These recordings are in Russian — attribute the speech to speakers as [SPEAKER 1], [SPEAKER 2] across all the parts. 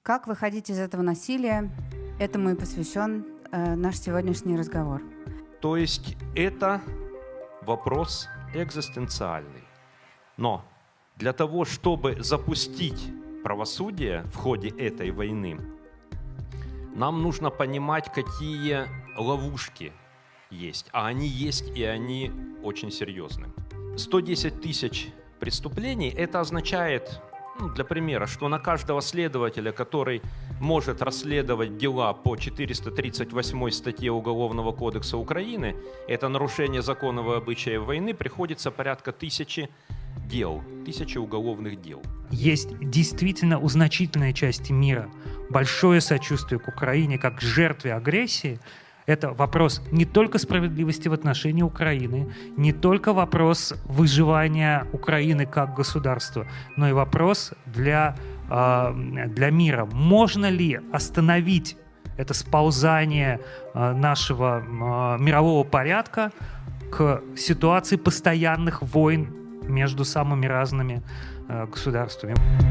[SPEAKER 1] Как выходить из этого насилия? Этому и посвящен наш сегодняшний разговор.
[SPEAKER 2] То есть это вопрос экзистенциальный. Но для того, чтобы запустить правосудие в ходе этой войны, нам нужно понимать, какие ловушки есть. А они есть, и они очень серьезны. 110 тысяч преступлений – это означает, для примера, что на каждого следователя, который может расследовать дела по 438 статье Уголовного кодекса Украины, это нарушение законов и обычаев войны, приходится порядка 1000 дел, 1000 уголовных дел.
[SPEAKER 3] Есть действительно у значительной части мира большое сочувствие к Украине как к жертве агрессии. Это вопрос не только справедливости в отношении Украины, не только вопрос выживания Украины как государства, но и вопрос для мира. Можно ли остановить это сползание нашего мирового порядка к ситуации постоянных войн между самыми разными государствами?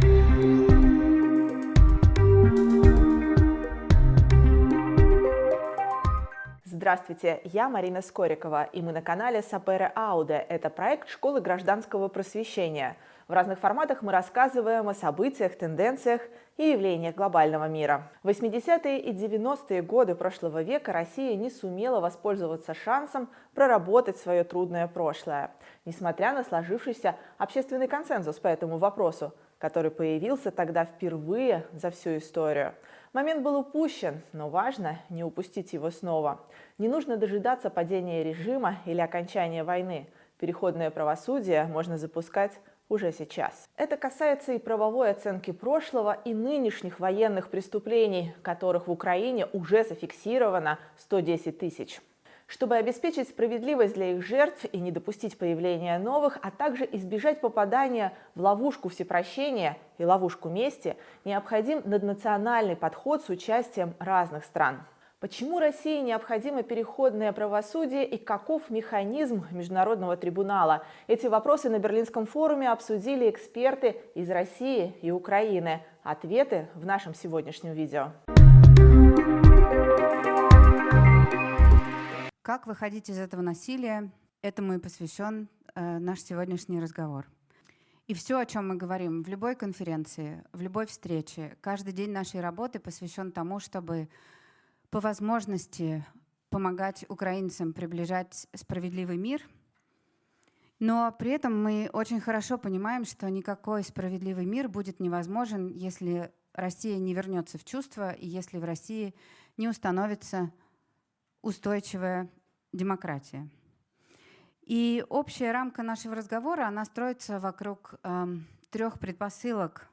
[SPEAKER 4] Здравствуйте, я Марина Скорикова, и мы на канале Sapere Aude. Это проект школы гражданского просвещения. В разных форматах мы рассказываем о событиях, тенденциях и явлениях глобального мира. В 80-е и 90-е годы прошлого века Россия не сумела воспользоваться шансом проработать свое трудное прошлое, несмотря на сложившийся общественный консенсус по этому вопросу, который появился тогда впервые за всю историю. Момент был упущен, но важно не упустить его снова. Не нужно дожидаться падения режима или окончания войны. Переходное правосудие можно запускать уже сейчас. Это касается и правовой оценки прошлого, и нынешних военных преступлений, которых в Украине уже зафиксировано 110 тысяч. Чтобы обеспечить справедливость для их жертв и не допустить появления новых, а также избежать попадания в ловушку всепрощения и ловушку мести, необходим наднациональный подход с участием разных стран. Почему России необходимо переходное правосудие и каков механизм Международного трибунала? Эти вопросы на Берлинском форуме обсудили эксперты из России и Украины. Ответы в нашем сегодняшнем видео.
[SPEAKER 1] Как выходить из этого насилия? Этому и посвящен наш сегодняшний разговор. И все, о чем мы говорим в любой конференции, в любой встрече, каждый день нашей работы посвящен тому, чтобы по возможности помогать украинцам приближать справедливый мир. Но при этом мы очень хорошо понимаем, что никакой справедливый мир будет невозможен, если Россия не вернется в чувство и если в России не установится устойчивая демократия. И общая рамка нашего разговора, она строится вокруг 3 предпосылок.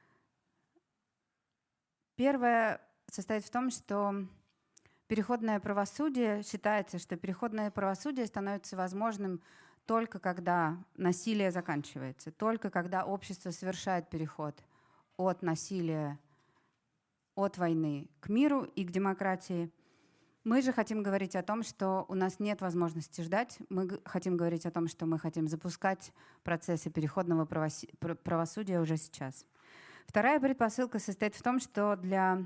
[SPEAKER 1] Первая состоит в том, что переходное правосудие, считается, что переходное правосудие становится возможным только когда насилие заканчивается, только когда общество совершает переход от насилия, от войны к миру и к демократии. Мы же хотим говорить о том, что у нас нет возможности ждать. Мы хотим говорить о том, что мы хотим запускать процессы переходного правосудия уже сейчас. Вторая предпосылка состоит в том, что для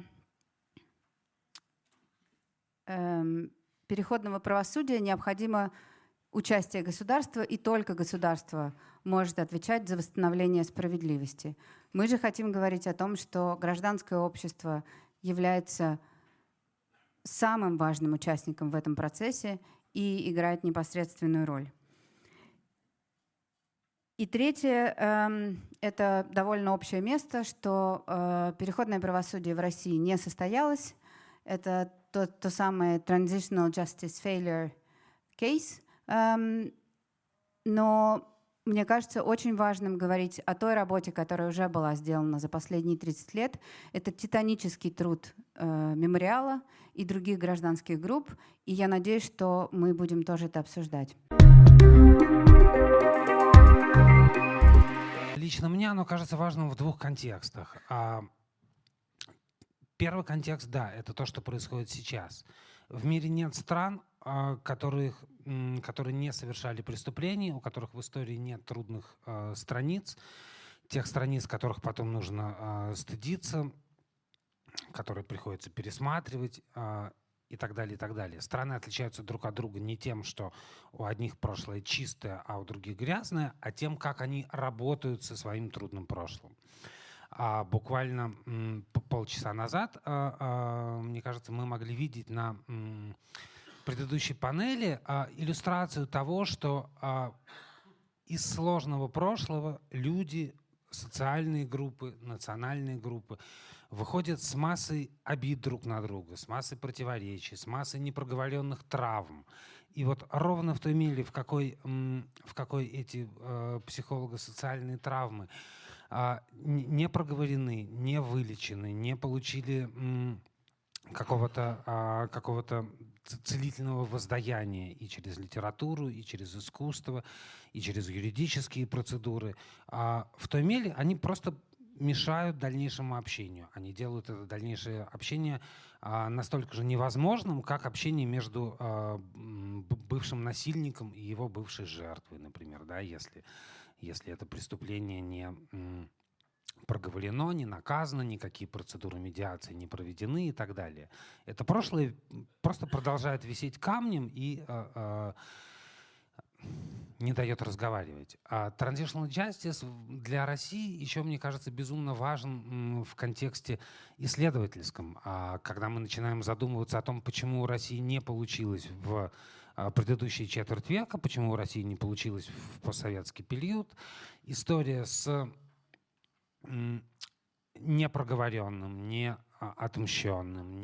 [SPEAKER 1] переходного правосудия необходимо участие государства, и только государство может отвечать за восстановление справедливости. Мы же хотим говорить о том, что гражданское общество является самым важным участником в этом процессе и играет непосредственную роль. И третье, это довольно общее место, что переходное правосудие в России не состоялось. Это то самое Transitional Justice Failure Case. Но мне кажется очень важным говорить о той работе, которая уже была сделана за последние 30 лет. Это титанический труд мемориала и других гражданских групп. И я надеюсь, что мы будем тоже это обсуждать.
[SPEAKER 5] Лично мне оно кажется важным в 2 контекстах. Первый контекст, да, это то, что происходит сейчас. В мире нет стран, которые не совершали преступлений, у которых в истории нет трудных страниц, тех страниц, которых потом нужно стыдиться. которые приходится пересматривать, и так далее, и так далее. Страны отличаются друг от друга не тем, что у одних прошлое чистое, а у других грязное, а тем, как они работают со своим трудным прошлым. Буквально полчаса назад, мне кажется, мы могли видеть на предыдущей панели иллюстрацию того, что из сложного прошлого люди, социальные группы, национальные группы выходят с массой обид друг на друга, с массой противоречий, с массой непроговоренных травм. И вот ровно в той мере, в какой эти психолого-социальные травмы не проговорены, не вылечены, не получили какого-то целительного воздаяния и через литературу, и через искусство, и через юридические процедуры, в той мере они просто мешают дальнейшему общению. Они делают это дальнейшее общение настолько же невозможным, как общение между бывшим насильником и его бывшей жертвой, например, да, если это преступление не проговорено, не наказано, никакие процедуры медиации не проведены и так далее. Это прошлое просто продолжает висеть камнем и не дает разговаривать. Transitional Justice для России еще, мне кажется, безумно важен в контексте исследовательском. Когда мы начинаем задумываться о том, почему у России не получилось в предыдущие четверть века, почему у России не получилось в постсоветский период, история с непроговоренным, не отмщенным,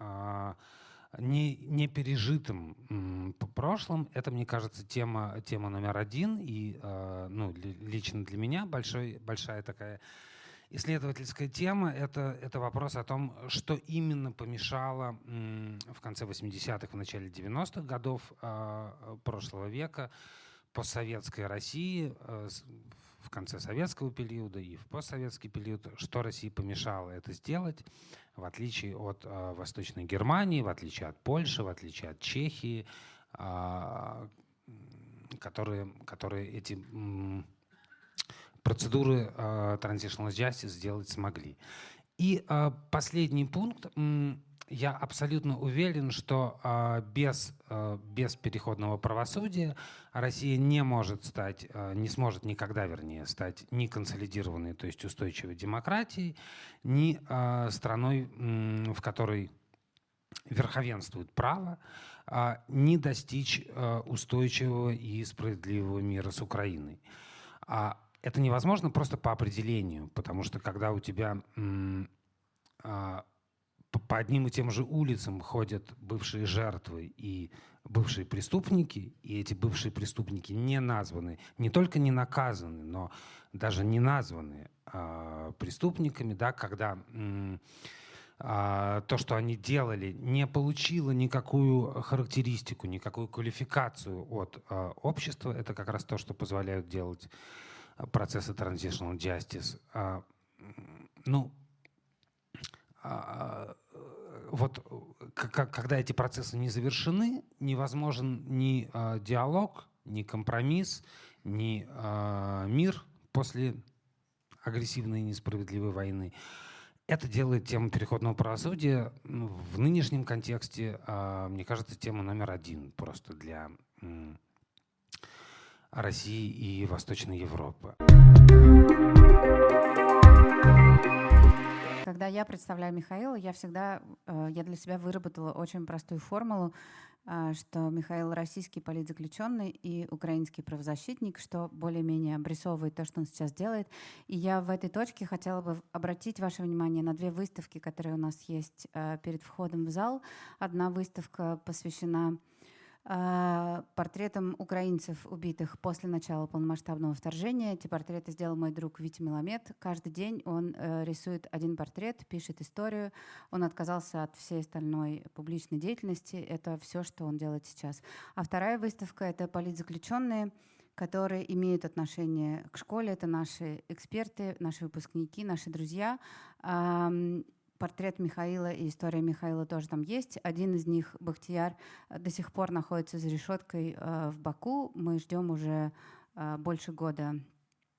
[SPEAKER 5] не пережитым прошлым. Это, мне кажется, тема номер один. И лично для меня большая такая исследовательская тема — это вопрос о том, что именно помешало в конце 80-х, в начале 90-х годов прошлого века постсоветской России, в конце советского периода и в постсоветский период, что России помешало это сделать, в отличие от Восточной Германии, в отличие от Польши, в отличие от Чехии, которые эти процедуры Transitional Justice сделать смогли. И последний пункт. Я абсолютно уверен, что без переходного правосудия Россия не сможет никогда, вернее, стать ни консолидированной, то есть устойчивой демократией, ни страной, в которой верховенствует право, ни достичь устойчивого и справедливого мира с Украиной. Это невозможно просто по определению, потому что когда у тебя по одним и тем же улицам ходят бывшие жертвы и бывшие преступники, и эти бывшие преступники не названы, не только не наказаны, но даже не названы преступниками, да, когда то, что они делали, не получило никакую характеристику, никакую квалификацию от общества, это как раз то, что позволяют делать процессы Transitional Justice. Вот когда эти процессы не завершены, невозможен ни диалог, ни компромисс, ни мир после агрессивной и несправедливой войны. Это делает тему переходного правосудия в нынешнем контексте, мне кажется, тема номер один просто для России и Восточной Европы.
[SPEAKER 1] Когда я представляю Михаила, я для себя выработала очень простую формулу, что Михаил российский политзаключенный и украинский правозащитник, что более-менее обрисовывает то, что он сейчас делает. И я в этой точке хотела бы обратить ваше внимание на две выставки, которые у нас есть перед входом в зал. Одна выставка посвящена портретам украинцев, убитых после начала полномасштабного вторжения. Эти портреты сделал мой друг Витя Меламед. Каждый день он рисует один портрет, пишет историю. Он отказался от всей остальной публичной деятельности. Это все, что он делает сейчас. А вторая выставка — это политзаключенные, которые имеют отношение к школе. Это наши эксперты, наши выпускники, наши друзья. Портрет Михаила и история Михаила тоже там есть. Один из них, Бахтияр, до сих пор находится за решеткой в Баку. Мы ждем уже больше года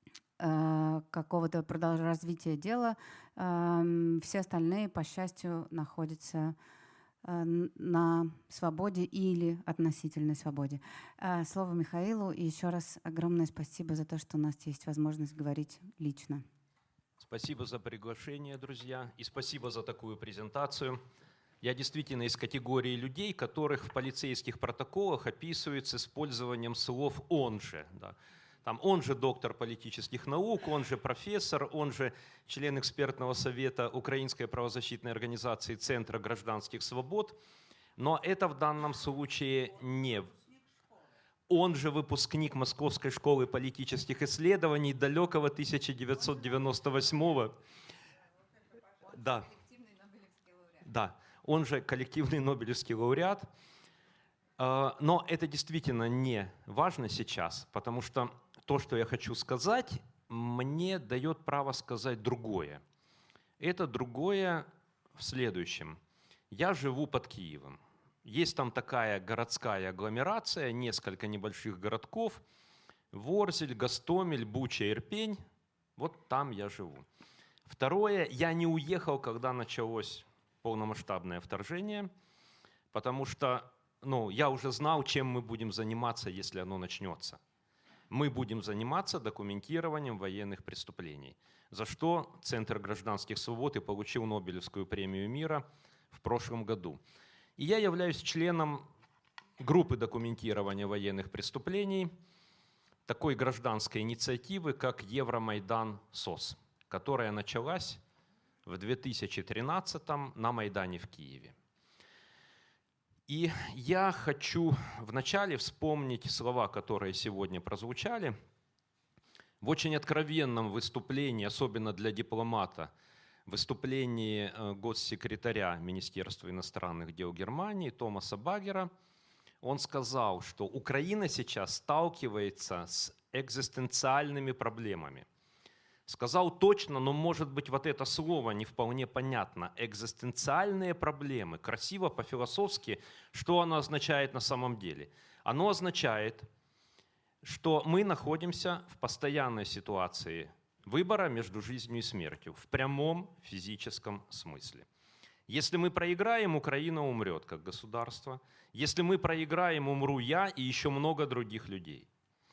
[SPEAKER 1] какого-то развития дела. Все остальные, по счастью, находятся на свободе или относительной свободе. Слово Михаилу, и еще раз огромное спасибо за то, что у нас есть возможность говорить лично.
[SPEAKER 2] Спасибо за приглашение, друзья, и спасибо за такую презентацию. Я действительно из категории людей, которых в полицейских протоколах описывают с использованием слов «он же». Да. Там он же доктор политических наук, он же профессор, он же член экспертного совета Украинской правозащитной организации Центра гражданских свобод. Но это в данном случае не... Он же выпускник Московской школы политических исследований далекого 1998-го. Да. Да, он же коллективный Нобелевский лауреат. Но это действительно не важно сейчас, потому что то, что я хочу сказать, мне дает право сказать другое. Это другое в следующем. Я живу под Киевом. Есть там такая городская агломерация, несколько небольших городков. Ворзель, Гостомель, Буча, Ирпень. Вот там я живу. Второе, я не уехал, когда началось полномасштабное вторжение, потому что я уже знал, чем мы будем заниматься, если оно начнется. Мы будем заниматься документированием военных преступлений, за что Центр гражданских свобод и получил Нобелевскую премию мира в прошлом году. И я являюсь членом группы документирования военных преступлений, такой гражданской инициативы, как Евромайдан СОС, которая началась в 2013-м на Майдане в Киеве. И я хочу вначале вспомнить слова, которые сегодня прозвучали. В очень откровенном выступлении, особенно для дипломата, выступлении госсекретаря Министерства иностранных дел Германии Томаса Багера, он сказал, что Украина сейчас сталкивается с экзистенциальными проблемами. Сказал точно, но, может быть, вот это слово не вполне понятно. Экзистенциальные проблемы. Красиво, по-философски. Что оно означает на самом деле? Оно означает, что мы находимся в постоянной ситуации выбора между жизнью и смертью. В прямом физическом смысле. Если мы проиграем, Украина умрет как государство. Если мы проиграем, умру я и еще много других людей.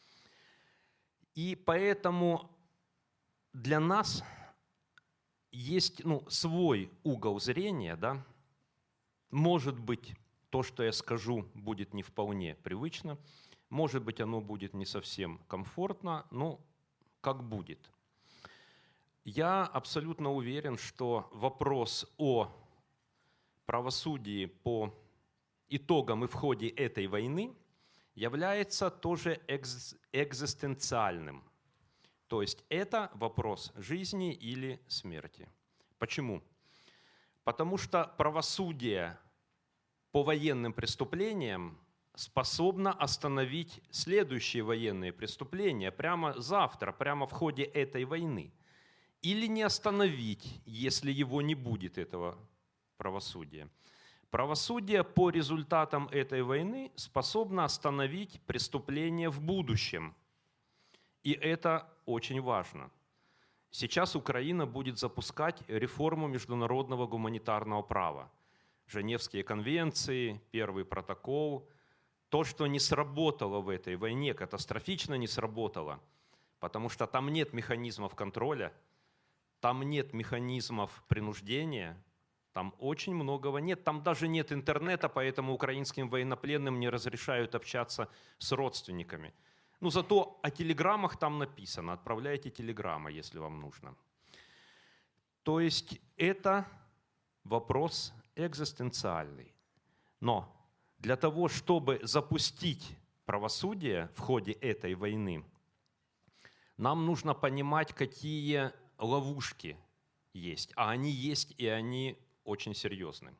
[SPEAKER 2] И поэтому... Для нас есть свой угол зрения, да? Может быть, то, что я скажу, будет не вполне привычно, может быть, оно будет не совсем комфортно, но как будет. Я абсолютно уверен, что вопрос о правосудии по итогам и в ходе этой войны является тоже экзистенциальным. То есть это вопрос жизни или смерти. Почему? Потому что правосудие по военным преступлениям способно остановить следующие военные преступления прямо завтра, прямо в ходе этой войны. Или не остановить, если его не будет, этого правосудия. Правосудие по результатам этой войны способно остановить преступления в будущем. И это очень важно. Сейчас Украина будет запускать реформу международного гуманитарного права. Женевские конвенции, первый протокол. То, что не сработало в этой войне, катастрофично не сработало, потому что там нет механизмов контроля, там нет механизмов принуждения, там очень многого нет. Там даже нет интернета, поэтому украинским военнопленным не разрешают общаться с родственниками. Зато о телеграммах там написано. Отправляйте телеграммы, если вам нужно. То есть это вопрос экзистенциальный. Но для того, чтобы запустить правосудие в ходе этой войны, нам нужно понимать, какие ловушки есть. А они есть, и они очень серьезны.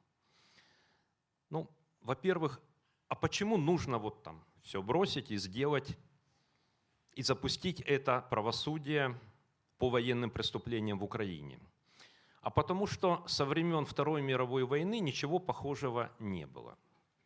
[SPEAKER 2] Во-первых, а почему нужно все бросить и сделать и запустить это правосудие по военным преступлениям в Украине? А потому что со времен Второй мировой войны ничего похожего не было.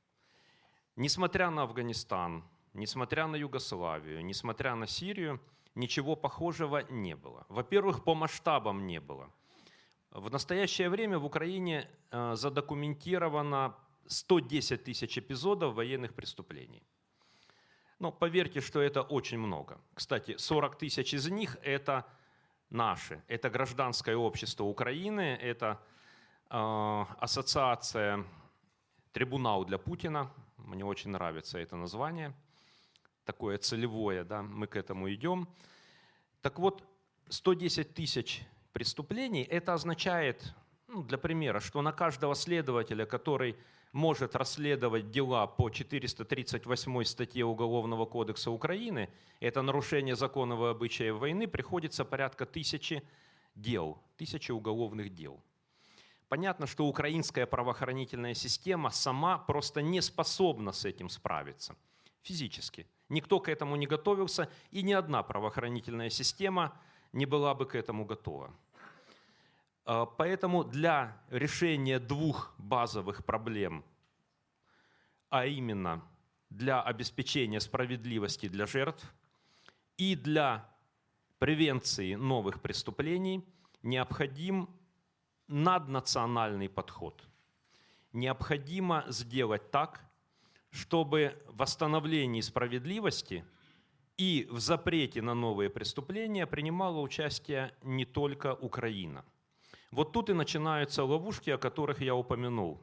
[SPEAKER 2] Несмотря на Афганистан, несмотря на Югославию, несмотря на Сирию, ничего похожего не было. Во-первых, по масштабам не было. В настоящее время в Украине задокументировано 110 тысяч эпизодов военных преступлений. Но поверьте, что это очень много. Кстати, 40 тысяч из них – это наши. Это гражданское общество Украины, это ассоциация «Трибунал для Путина». Мне очень нравится это название. Такое целевое, да, мы к этому идем. Так вот, 110 тысяч преступлений – это означает, для примера, что на каждого следователя, который может расследовать дела по 438 статье Уголовного кодекса Украины, это нарушение законов и обычаев войны, приходится порядка 1000 дел, 1000 уголовных дел. Понятно, что украинская правоохранительная система сама просто не способна с этим справиться физически. Никто к этому не готовился, и ни одна правоохранительная система не была бы к этому готова. Поэтому для решения двух базовых проблем, а именно для обеспечения справедливости для жертв и для превенции новых преступлений, необходим наднациональный подход. Необходимо сделать так, чтобы в восстановлении справедливости и в запрете на новые преступления принимала участие не только Украина. Вот тут и начинаются ловушки, о которых я упомянул.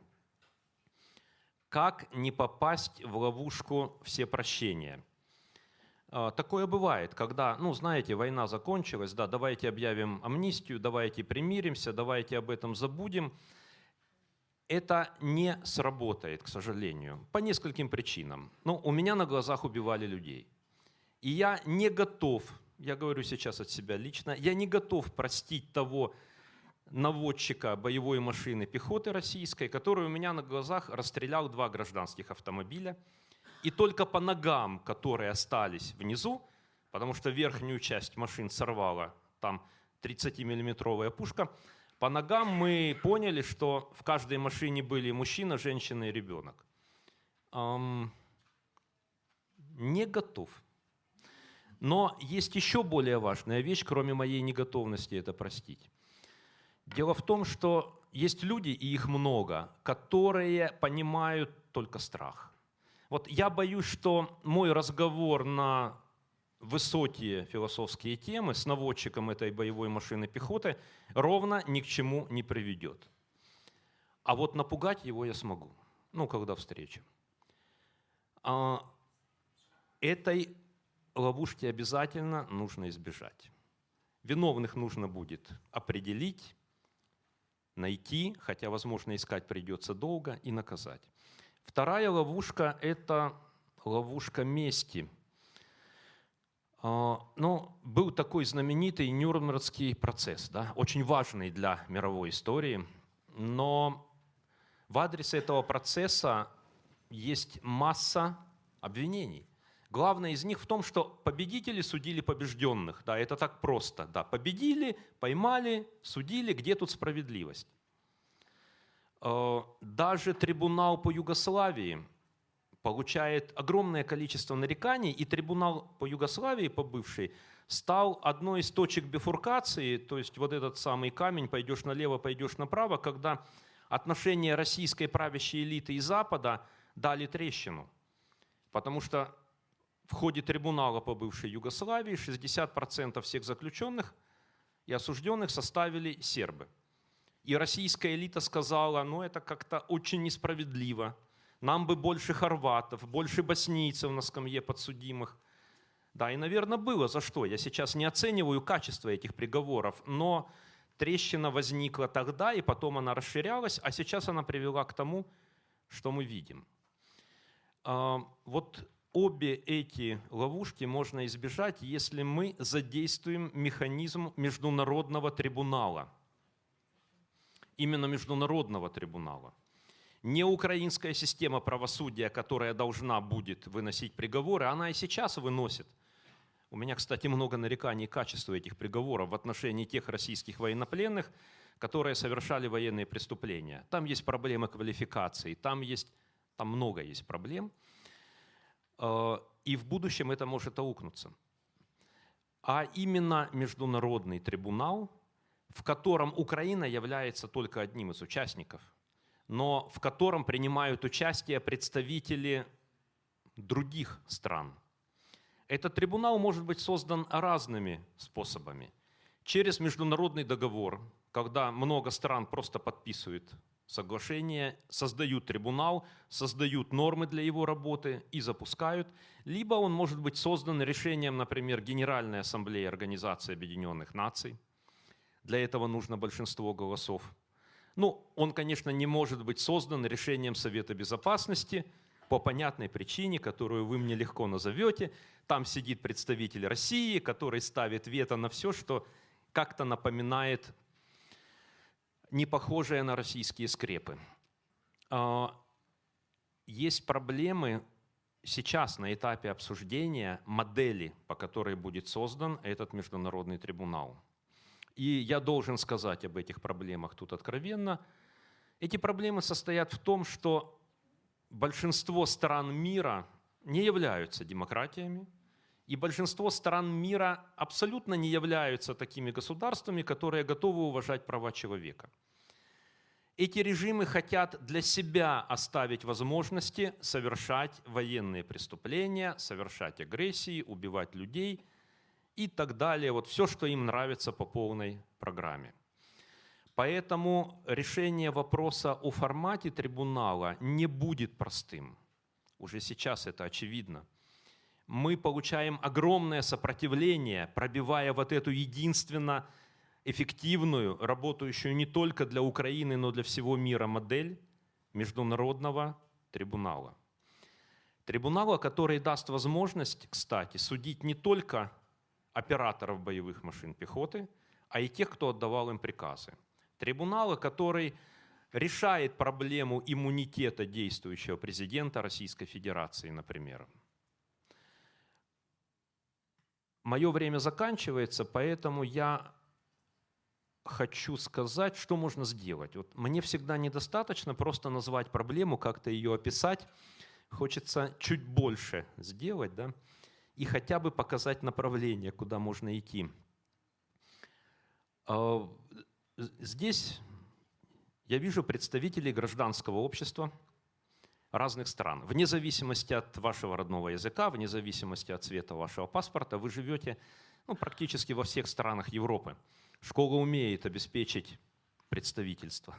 [SPEAKER 2] Как не попасть в ловушку всепрощения? Такое бывает, когда, знаете, война закончилась, да, давайте объявим амнистию, давайте примиримся, давайте об этом забудем. Это не сработает, к сожалению, по нескольким причинам. У меня на глазах убивали людей. И я не готов, я говорю сейчас от себя лично, я не готов простить того наводчика боевой машины пехоты российской, который у меня на глазах расстрелял 2 гражданских автомобиля. И только по ногам, которые остались внизу, потому что верхнюю часть машин сорвала там 30-миллиметровая пушка, по ногам мы поняли, что в каждой машине были мужчина, женщина и ребенок. Не готов. Но есть еще более важная вещь, кроме моей неготовности это простить. Дело в том, что есть люди, и их много, которые понимают только страх. Вот я боюсь, что мой разговор на высокие философские темы с наводчиком этой боевой машины пехоты ровно ни к чему не приведет. А вот напугать его я смогу, когда встречу. Этой ловушки обязательно нужно избежать. Виновных нужно будет определить, найти, хотя, возможно, искать придется долго, и наказать. Вторая ловушка – это ловушка мести. Был такой знаменитый Нюрнбергский процесс, да, очень важный для мировой истории, но в адрес этого процесса есть масса обвинений. Главное из них в том, что победители судили побежденных. Да, это так просто. Да, победили, поймали, судили, где тут справедливость? Даже трибунал по Югославии получает огромное количество нареканий, и трибунал по Югославии, по бывшей, стал одной из точек бифуркации, то есть вот этот самый камень, пойдешь налево, пойдешь направо, когда отношения российской правящей элиты и Запада дали трещину. Потому что в ходе трибунала по бывшей Югославии 60% всех заключенных и осужденных составили сербы. И российская элита сказала, это как-то очень несправедливо. Нам бы больше хорватов, больше боснийцев на скамье подсудимых. Да, и, наверное, было за что. Я сейчас не оцениваю качество этих приговоров, но трещина возникла тогда, и потом она расширялась, а сейчас она привела к тому, что мы видим. Вот обе эти ловушки можно избежать, если мы задействуем механизм международного трибунала. Именно международного трибунала. Не украинская система правосудия, которая должна будет выносить приговоры, она и сейчас выносит. У меня, кстати, много нареканий качеству этих приговоров в отношении тех российских военнопленных, которые совершали военные преступления. Там есть проблемы квалификации, там много есть проблем. И в будущем это может аукнуться. а именно международный трибунал, в котором Украина является только одним из участников, но в котором принимают участие представители других стран. Этот трибунал может быть создан разными способами. Через международный договор, когда много стран просто подписывают соглашение, создают трибунал, создают нормы для его работы и запускают. Либо он может быть создан решением, например, Генеральной Ассамблеи Организации Объединенных Наций. Для этого нужно большинство голосов. Ну, он, конечно, не может быть создан решением Совета Безопасности по понятной причине, которую вы мне легко назовете. Там сидит представитель России, который ставит вето на все, что как-то напоминает не похожие на российские скрепы. Есть проблемы сейчас на этапе обсуждения модели, по которой будет создан этот международный трибунал. И я должен сказать об этих проблемах тут откровенно. Эти проблемы состоят в том, что большинство стран мира не являются демократиями, и большинство стран мира абсолютно не являются такими государствами, которые готовы уважать права человека. Эти режимы хотят для себя оставить возможности совершать военные преступления, совершать агрессии, убивать людей и так далее. Вот все, что им нравится по полной программе. Поэтому решение вопроса о формате трибунала не будет простым. Уже сейчас это очевидно. Мы получаем огромное сопротивление, пробивая вот эту единственно эффективную, работающую не только для Украины, но для всего мира модель международного трибунала. Трибунала, который даст возможность, кстати, судить не только операторов боевых машин пехоты, а и тех, кто отдавал им приказы. Трибунала, который решает проблему иммунитета действующего президента Российской Федерации, например. Мое время заканчивается, поэтому я хочу сказать, что можно сделать. Вот мне всегда недостаточно просто назвать проблему, как-то ее описать. Хочется чуть больше сделать, да? И хотя бы показать направление, куда можно идти. Здесь я вижу представителей гражданского общества разных стран. Вне зависимости от вашего родного языка, вне зависимости от цвета вашего паспорта, вы живете практически во всех странах Европы. Школа умеет обеспечить представительство.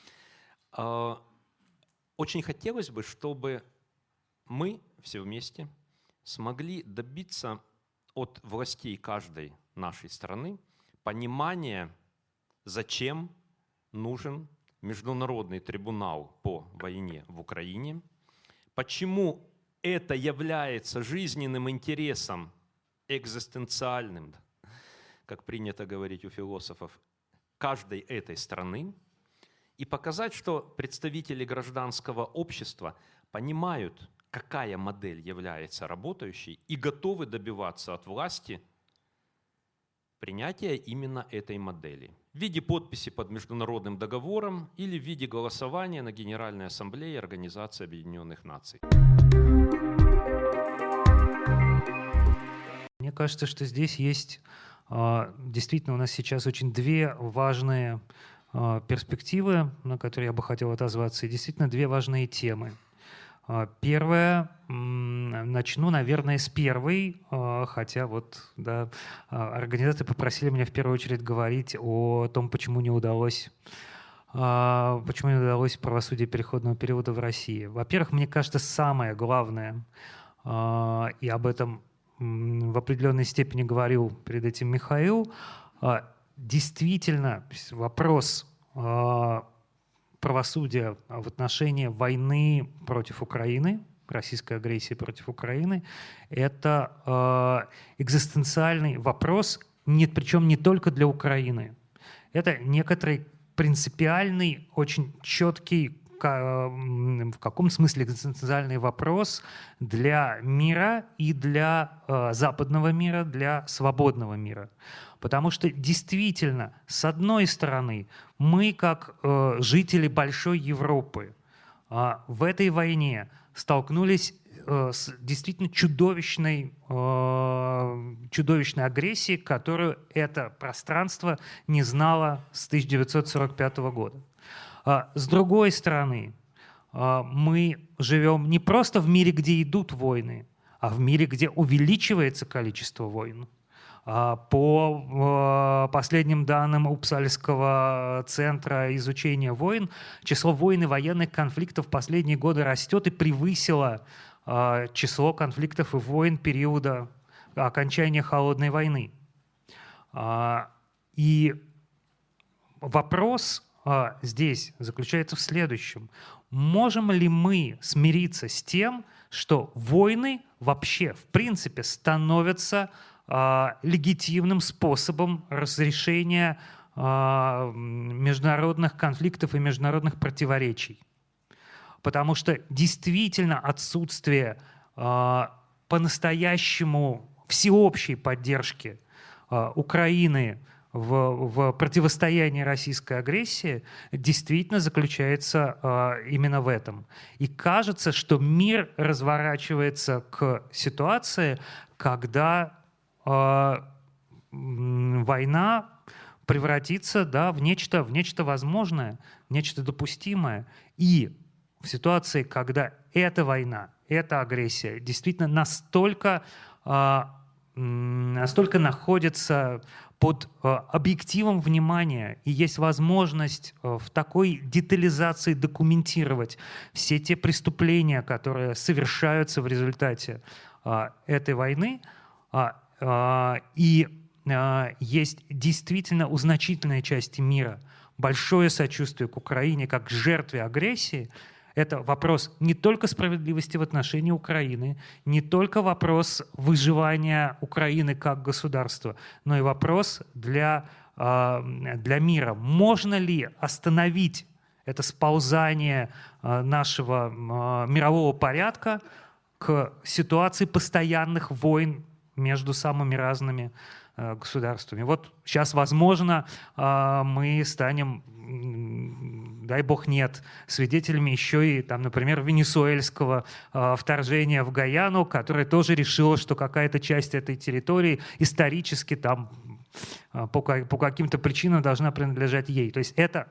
[SPEAKER 2] Очень хотелось бы, чтобы мы все вместе смогли добиться от властей каждой нашей страны понимания, зачем нужен международный трибунал по войне в Украине, почему это является жизненным интересом, экзистенциальным, как принято говорить у философов, каждой этой страны, и показать, что представители гражданского общества понимают, какая модель является работающей, и готовы добиваться от власти принятия именно этой модели в виде подписи под международным договором или в виде голосования на Генеральной Ассамблее Организации Объединенных Наций.
[SPEAKER 3] Мне кажется, что здесь есть действительно у нас сейчас очень две важные перспективы, на которые я бы хотел отозваться, и действительно две важные темы. Первое, начну, наверное, с первой, хотя вот, да, организаторы попросили меня в первую очередь говорить о том, почему не удалось правосудие переходного периода в России. Во-первых, мне кажется, самое главное, и об этом в определенной степени говорил перед этим Михаил, действительно вопрос правосудия в отношении войны против Украины, российской агрессии против Украины, это экзистенциальный вопрос, причем не только для Украины. Это некоторый принципиальный, очень четкий, в каком смысле экзистенциальный вопрос для мира и для западного мира, для свободного мира. Потому что действительно, с одной стороны, мы, как жители большой Европы, в этой войне столкнулись действительно чудовищной агрессии, которую это пространство не знало с 1945 года. С другой стороны, мы живем не просто в мире, где идут войны, а в мире, где увеличивается количество войн. По последним данным Упсальского центра изучения войн, число войн и военных конфликтов в последние годы растет и превысило число конфликтов и войн периода окончания Холодной войны. И вопрос здесь заключается в следующем. Можем ли мы смириться с тем, что войны вообще, в принципе, становятся легитимным способом разрешения международных конфликтов и международных противоречий? Потому что действительно отсутствие по-настоящему всеобщей поддержки Украины в противостоянии российской агрессии действительно заключается именно в этом. И кажется, что мир разворачивается к ситуации, когда война превратится, да, в нечто возможное, нечто допустимое. И в ситуации, когда эта война, эта агрессия действительно настолько находится под объективом внимания, и есть возможность в такой детализации документировать все те преступления, которые совершаются в результате этой войны, и есть действительно у значительной части мира большое сочувствие к Украине как к жертве агрессии. Это вопрос не только справедливости в отношении Украины, не только вопрос выживания Украины как государства, но и вопрос для мира. Можно ли остановить это сползание нашего мирового порядка к ситуации постоянных войн между самыми разными государствами? Вот сейчас, возможно, мы станем, дай бог нет, свидетелями еще и, там, например, венесуэльского вторжения в Гаяну, которое тоже решило, что какая-то часть этой территории исторически там по каким-то причинам должна принадлежать ей. То есть это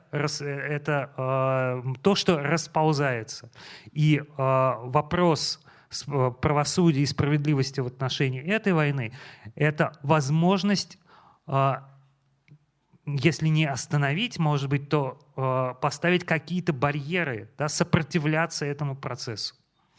[SPEAKER 3] то, что расползается. И вопрос правосудия и справедливости в отношении этой войны — это возможность, если не остановить, может быть, то поставить какие-то барьеры, да, сопротивляться этому процессу.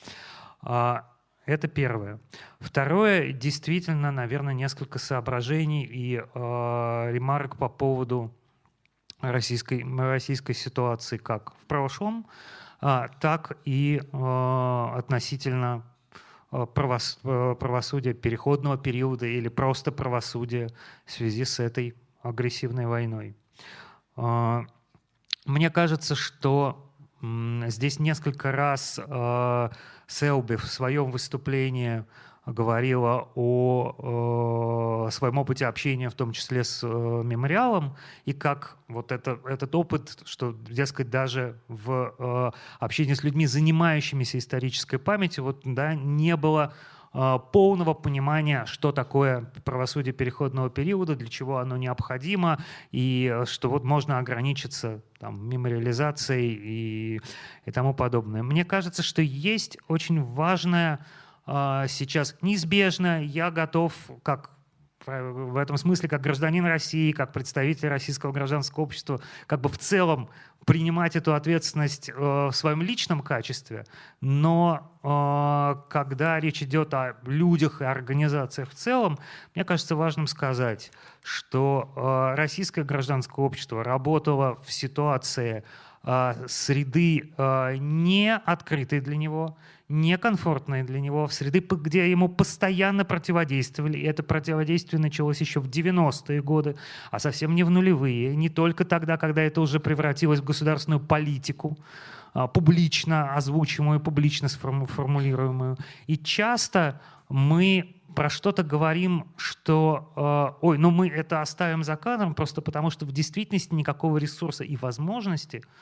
[SPEAKER 3] Это первое. Второе, действительно, наверное, несколько соображений и ремарок по поводу российской ситуации как в прошлом, так и относительно правосудия переходного периода или просто правосудия в связи с этой агрессивной войной. Мне кажется, что здесь несколько раз Селби в своем выступлении говорила о своем опыте общения, в том числе с мемориалом, и как вот этот опыт, что, дескать, даже в общении с людьми, занимающимися исторической памятью, вот, да, не было полного понимания, что такое правосудие переходного периода, для чего оно необходимо, и что вот можно ограничиться там мемориализацией и тому подобное. Мне кажется, что есть очень важное сейчас неизбежно, я готов, как в этом смысле, как гражданин России, как представитель российского гражданского общества, как бы в целом принимать эту ответственность в своем личном качестве, но когда речь идет о людях и организациях в целом, мне кажется важным сказать, что российское гражданское общество работало в ситуации среды не открытой для него, некомфортной для него, в среды, где ему постоянно противодействовали. И это противодействие началось еще в 90-е годы, а совсем не в нулевые. Не только тогда, когда это уже превратилось в государственную политику, публично озвучиваемую, публично сформулируемую. И часто мы про что-то говорим, что мы это оставим за кадром, просто потому что в действительности никакого ресурса и возможности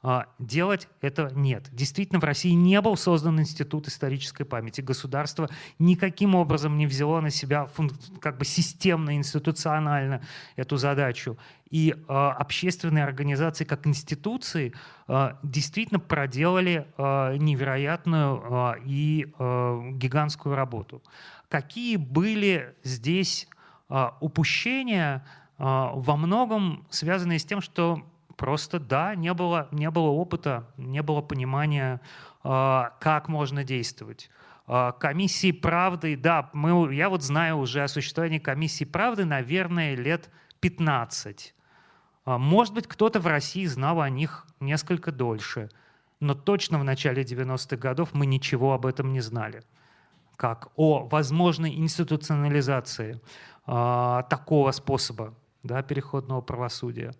[SPEAKER 3] делать этого нет. Действительно, в России не был создан институт исторической памяти. Государство никаким образом не взяло на себя как бы системно, институционально эту задачу. И общественные организации как институции действительно проделали невероятную и гигантскую работу. Какие были здесь упущения, во многом связанные с тем, что просто, да, не было опыта, не было понимания, как можно действовать. Комиссии правды, да, я вот знаю уже о существовании комиссии правды, наверное, лет 15. Может быть, кто-то в России знал о них несколько дольше, но точно в начале 90-х годов мы ничего об этом не знали, как о возможной институционализации такого способа, да, переходного правосудия.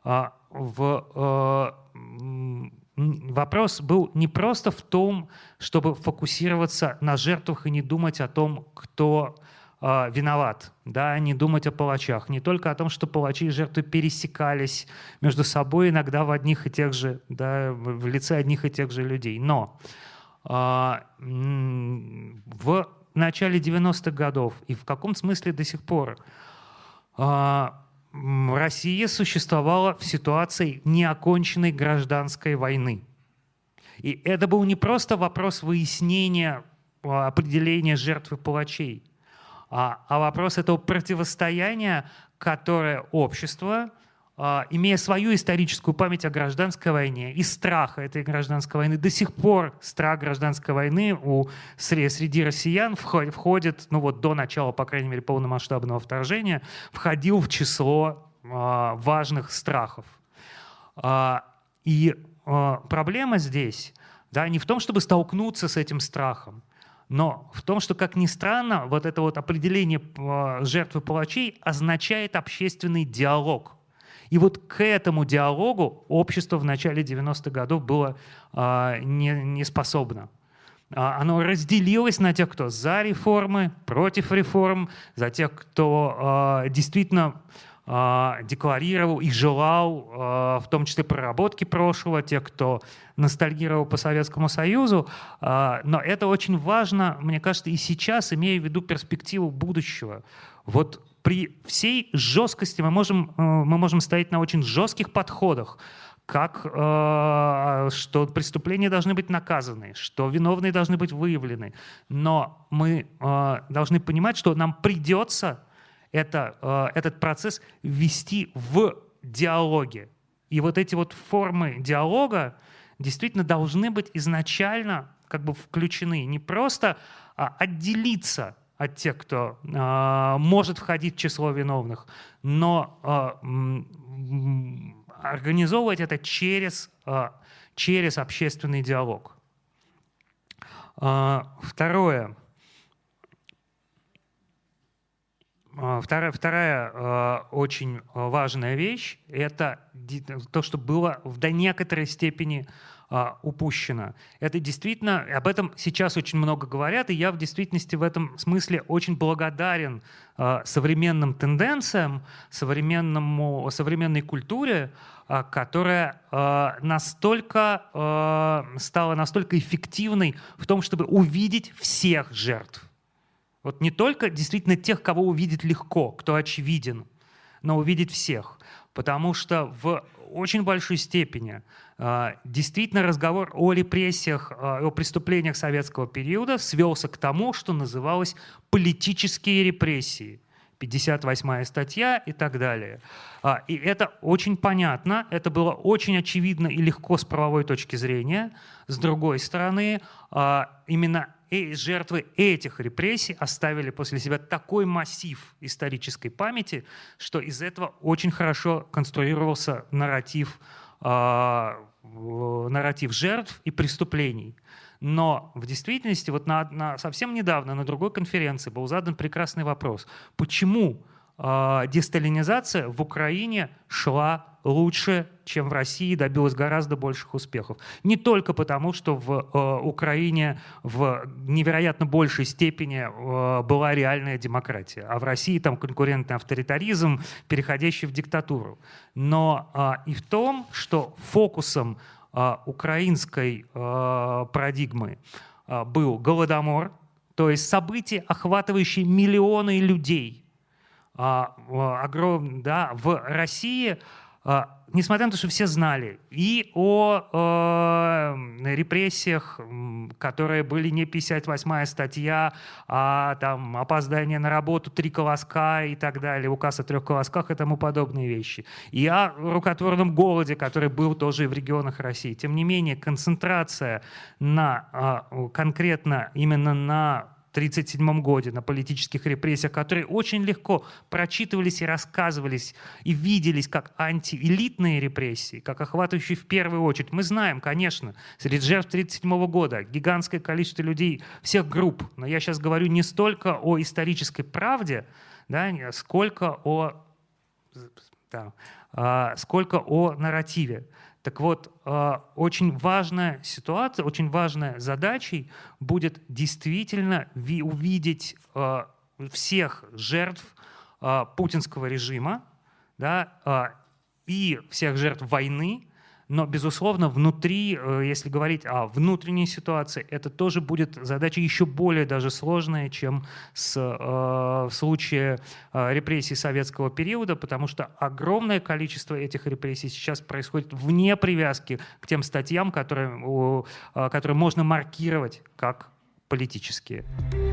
[SPEAKER 3] Вопрос был не просто в том, чтобы фокусироваться на жертвах и не думать о том, кто виноват, да, не думать о палачах, не только о том, что палачи и жертвы пересекались между собой иногда в одних и тех же, да, в лице одних и тех же людей. Но в начале 90-х годов и в каком смысле до сих пор Россия существовала в ситуации неоконченной гражданской войны. И это был не просто вопрос выяснения, определения жертв и палачей, а вопрос этого противостояния, которое общество, имея свою историческую память о гражданской войне и страха этой гражданской войны, до сих пор страх гражданской войны среди россиян входит, ну вот до начала, по крайней мере, полномасштабного вторжения, входил в число важных страхов. И проблема здесь, да, не в том, чтобы столкнуться с этим страхом, но в том, что, как ни странно, вот это вот определение жертв и палачей означает общественный диалог. И вот к этому диалогу общество в начале 90-х годов было не способно. Оно разделилось на тех, кто за реформы, против реформ, за тех, кто действительно декларировал и желал, в том числе, проработки прошлого, тех, кто ностальгировал по Советскому Союзу. Но это очень важно, мне кажется, и сейчас, имея в виду перспективу будущего. Вот при всей жесткости мы можем стоять на очень жестких подходах, как что преступления должны быть наказаны, что виновные должны быть выявлены. Но мы должны понимать, что нам придется этот процесс вести в диалоге. И вот эти вот формы диалога действительно должны быть изначально как бы включены. Не просто отделиться от тех, кто может входить в число виновных, но организовывать это через общественный диалог. Вторая очень важная вещь – это то, что было до некоторой степени упущено. Это действительно, об этом сейчас очень много говорят, и я в действительности в этом смысле очень благодарен современным тенденциям, современной культуре, которая стала настолько эффективной в том, чтобы увидеть всех жертв. Вот не только действительно тех, кого увидеть легко, кто очевиден, но увидеть всех. Потому что в очень большой степени действительно разговор о репрессиях, о преступлениях советского периода свелся к тому, что называлось политические репрессии. 58-я статья и так далее. И это очень понятно, это было очень очевидно и легко с правовой точки зрения. С другой стороны, именно жертвы этих репрессий оставили после себя такой массив исторической памяти, что из этого очень хорошо конструировался нарратив жертв и преступлений. Но в действительности вот совсем недавно на другой конференции был задан прекрасный вопрос. Почему десталинизация в Украине шла лучше, чем в России, добилась гораздо больших успехов? Не только потому, что в Украине в невероятно большей степени была реальная демократия, а в России там конкурентный авторитаризм, переходящий в диктатуру. Но и в том, что фокусом украинской парадигмы был Голодомор, то есть события, охватывающие миллионы людей. В России, несмотря на то, что все знали и о репрессиях, которые были не 58-я статья, а там опоздание на работу, 3 колоска и так далее, указ о 3 колосках и тому подобные вещи, и о рукотворном голоде, который был тоже и в регионах России. Тем не менее, концентрация на конкретно именно на 1937 году, на политических репрессиях, которые очень легко прочитывались и рассказывались, и виделись как антиэлитные репрессии, как охватывающие в первую очередь. Мы знаем, конечно, среди жертв 1937 года гигантское количество людей всех групп, но я сейчас говорю не столько о исторической правде, да, сколько о нарративе. Так вот, очень важная ситуация, очень важной задачей будет действительно увидеть всех жертв путинского режима, да, и всех жертв войны, но, безусловно, внутри, если говорить о внутренней ситуации, это тоже будет задача еще более даже сложная, чем в случае репрессий советского периода, потому что огромное количество этих репрессий сейчас происходит вне привязки к тем статьям, которые можно маркировать как политические.